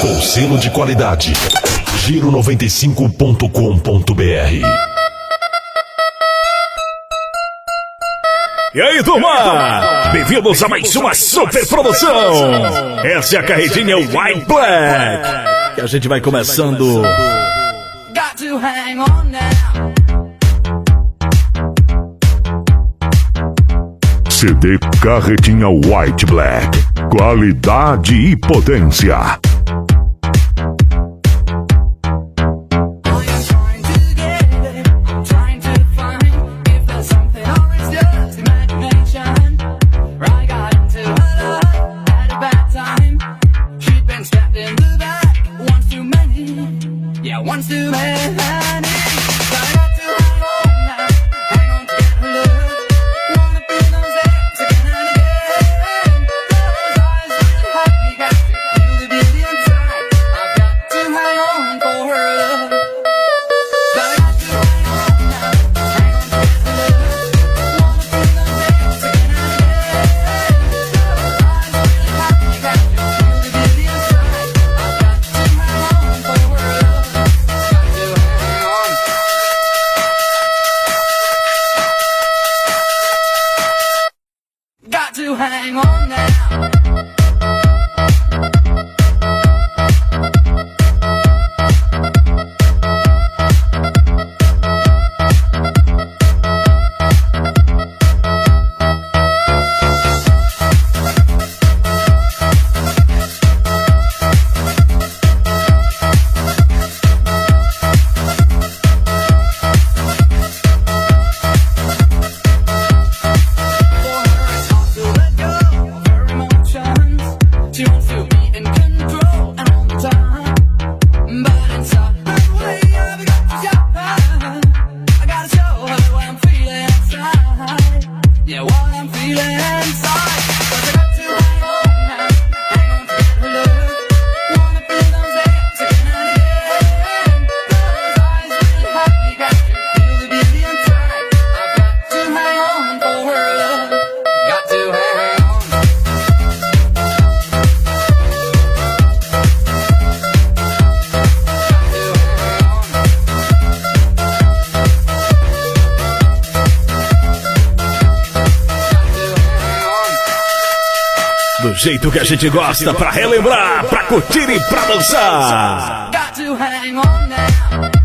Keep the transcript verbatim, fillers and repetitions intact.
com selo de qualidade. Giro noventa e cinco ponto com ponto br. E aí, turma? Bem-vindos a mais uma super produção. Essa é a carretinha White Black. E a gente vai começando. Got to hang on now. C D Carretinha White Black. Qualidade e potência. Once too many, but I got to hang on now, hang on to get her love. Wanna feel those legs again and again. Those eyes really have me captured, feel the beauty inside. I've got to hang on for her love. But I got to hang on now, hang on to get her love. Wanna feel those legs again and again. Those eyes really have me captured, feel the beauty inside. I've got to hang on for her love. Got to hang on now. Do jeito que a gente gosta, pra relembrar, pra curtir e pra dançar. Got to hang on now.